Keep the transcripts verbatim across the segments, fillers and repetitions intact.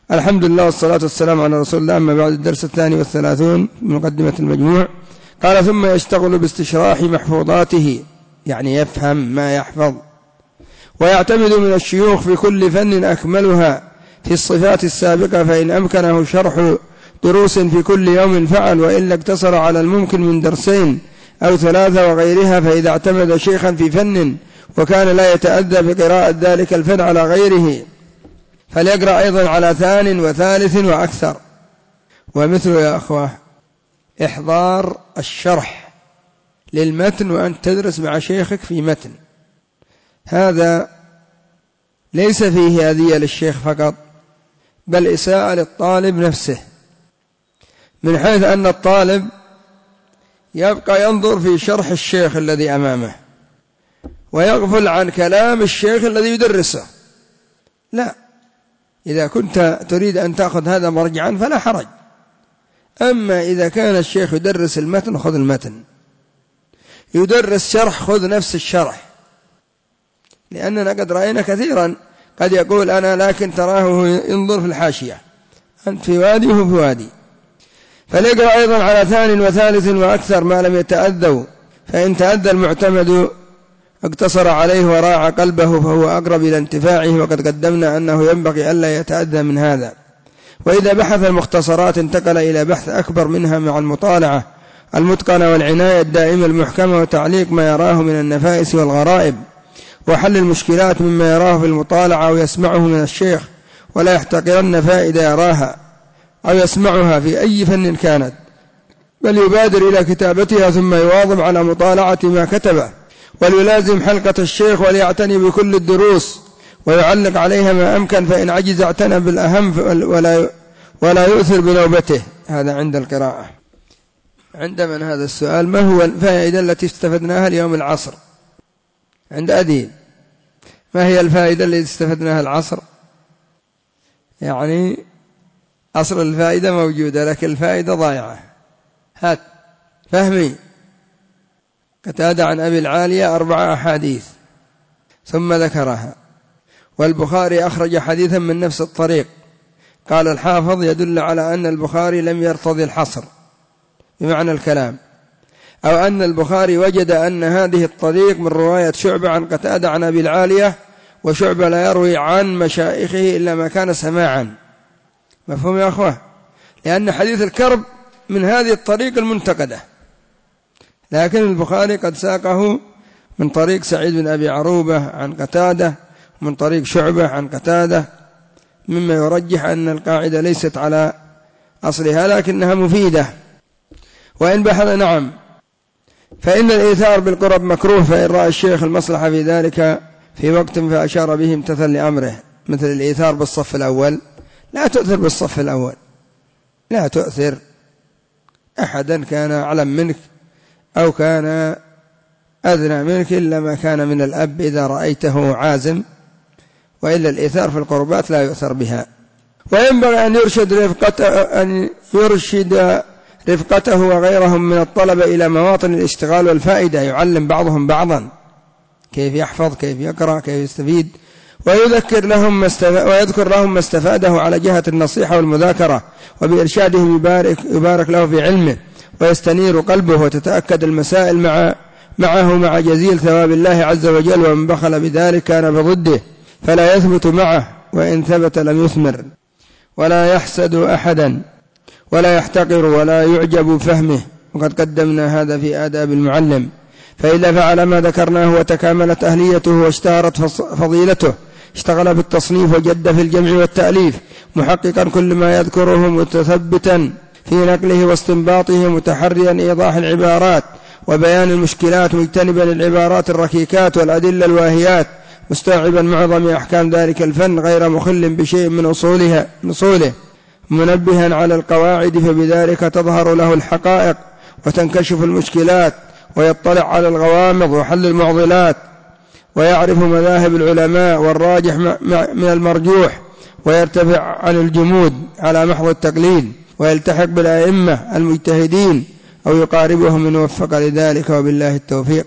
الحمد لله والصلاة والسلام على رسول الله. أما بعد، الدرس الثاني والثلاثون من مقدمة المجموع. قال: ثم يشتغل باستشراح محفوظاته، يعني يفهم ما يحفظ، ويعتمد من الشيوخ في كل فن أكملها في الصفات السابقة، فإن أمكنه شرح دروس في كل يوم فعل، وإلا اقتصر على الممكن من درسين أو ثلاثة وغيرها. فإذا اعتمد شيخا في فن وكان لا يتأذى بقراءة ذلك الفن على غيره، فليقرأ أيضا على ثان وثالث وأكثر. ومثل يا أخوة إحضار الشرح للمتن وأن تدرس مع شيخك في متن، هذا ليس فيه أذية للشيخ فقط، بل إساءة للطالب نفسه، من حيث أن الطالب يبقى ينظر في شرح الشيخ الذي أمامه ويغفل عن كلام الشيخ الذي يدرسه. لا، إذا كنت تريد أن تأخذ هذا مرجعا فلا حرج. أما إذا كان الشيخ يدرس المتن خذ المتن، يدرس شرح خذ نفس الشرح، لأننا قد رأينا كثيرا قد يقول أنا لكن تراه ينظر في الحاشية، أنت في وادي وهو في وادي. فليقرأ أيضا على ثان وثالث وأكثر ما لم يتأذوا، فإن تأذى المعتمد اقتصر عليه وراعى قلبه فهو أقرب إلى انتفاعه، وقد قدمنا أنه ينبغي ألا يتأذى من هذا. وإذا بحث المختصرات انتقل إلى بحث أكبر منها مع المطالعة المتقنة والعناية الدائمة المحكمة، وتعليق ما يراه من النفائس والغرائب، وحل المشكلات مما يراه في المطالعة أو يسمعه من الشيخ، ولا يحتقرن فائدة يراها أو يسمعها في أي فن كانت، بل يبادر إلى كتابتها ثم يواظب على مطالعة ما كتبه، وليلازم حلقة الشيخ وليعتني بكل الدروس ويعلق عليها ما أمكن، فإن عجز اعتنى بالأهم ولا ولا يؤثر بنوبته. هذا عند القراءة. عند من هذا السؤال؟ ما هو الفائدة التي استفدناها اليوم العصر؟ عند أديب. ما هي الفائدة التي استفدناها العصر؟ يعني أصل الفائدة موجودة لكن الفائدة ضائعة. هات فهمي. قتادة عن أبي العالية أربع أحاديث ثم ذكرها، والبخاري أخرج حديثا من نفس الطريق. قال الحافظ: يدل على أن البخاري لم يرتضي الحصر بمعنى الكلام، أو أن البخاري وجد أن هذه الطريق من رواية شعبة عن قتادة عن أبي العالية، وشعبة لا يروي عن مشائخه إلا ما كان سماعا. مفهوم يا أخوة؟ لأن حديث الكرب من هذه الطريق المنتقدة، لكن البخاري قد ساقه من طريق سعيد بن أبي عروبة عن قتادة، من طريق شعبة عن قتادة، مما يرجح أن القاعدة ليست على أصلها لكنها مفيدة. وإن بحث نعم فإن الإيثار بالقرب مكروه، فإن رأى الشيخ المصلحة في ذلك في وقت فأشار به امتثل لأمره، مثل الإيثار بالصف الأول. لا تؤثر بالصف الأول، لا تؤثر أحدا كان أعلم منك أو كان أذنى منك، إلا ما كان من الأب إذا رأيته عازم، وإلا الإيثار في القربات لا يؤثر بها. وينبغي أن يرشد رفقته, أن يرشد رفقته وغيرهم من الطلبة إلى مواطن الاشتغال والفائدة، يعلم بعضهم بعضا كيف يحفظ، كيف يقرأ، كيف يستفيد، ويذكر لهم ما ويذكر لهم ما استفاده على جهة النصيحة والمذاكرة، وبإرشاده يبارك, يبارك له في علمه ويستنير قلبه، وتتأكد المسائل مع معه مع جزيل ثواب الله عز وجل. ومن بخل بذلك كان بضده فلا يثبت معه، وإن ثبت لم يثمر. ولا يحسد أحدا ولا يحتقر ولا يعجب بفهمه، وقد قدمنا هذا في آداب المعلم. فإذا فعل ما ذكرناه وتكاملت أهليته واشتهرت فضيلته، اشتغل بالتصنيف وجد في الجمع والتأليف، محققا كل ما يذكره، متثبتا في نقله واستنباطه، متحريا إيضاح العبارات وبيان المشكلات، مجتنبا العبارات الركيكات والأدلة الواهيات، مستوعبا معظم أحكام ذلك الفن، غير مخل بشيء من أصولها أصوله، منبها على القواعد، فبذلك تظهر له الحقائق وتنكشف المشكلات، ويطلع على الغوامض وحل المعضلات، ويعرف مذاهب العلماء والراجح من المرجوح، ويرتفع عن الجمود على محض التقليد، ويلتحق بالأئمة المجتهدين أو يقاربهم من وفق لذلك، وبالله التوفيق.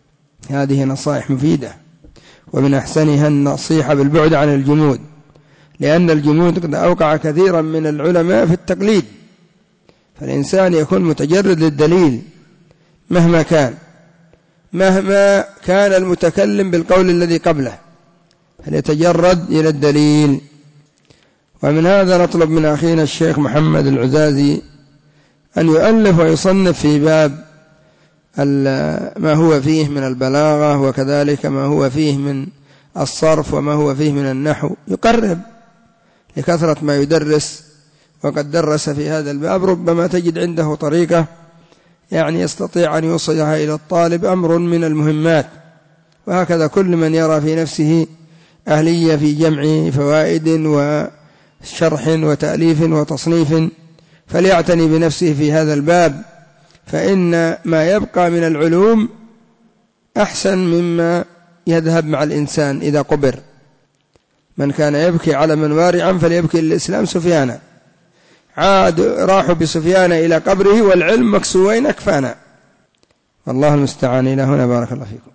هذه نصائح مفيدة، ومن أحسنها النصيحة بالبعد عن الجمود، لأن الجمود قد أوقع كثيرا من العلماء في التقليد، فالإنسان يكون متجرد للدليل مهما كان، مهما كان المتكلم بالقول الذي قبله، فليتجرد إلى الدليل. ومن هذا نطلب من أخينا الشيخ محمد العزازي أن يؤلف ويصنف في باب ما هو فيه من البلاغة، وكذلك ما هو فيه من الصرف وما هو فيه من النحو، يقرب لكثرة ما يدرس، وقد درس في هذا الباب، ربما تجد عنده طريقة يعني يستطيع أن يوصلها إلى الطالب، أمر من المهمات. وهكذا كل من يرى في نفسه أهلية في جمع فوائد وشرح وتأليف وتصنيف فليعتني بنفسه في هذا الباب، فإن ما يبقى من العلوم أحسن مما يذهب مع الإنسان إذا قبر. من كان يبكي على من وارعا فليبكي الإسلام سفيانا، عاد راحوا بسفيان إلى قبره والعلم مكسوين أكفانا. والله المستعان. إلى هنا بارك الله فيكم.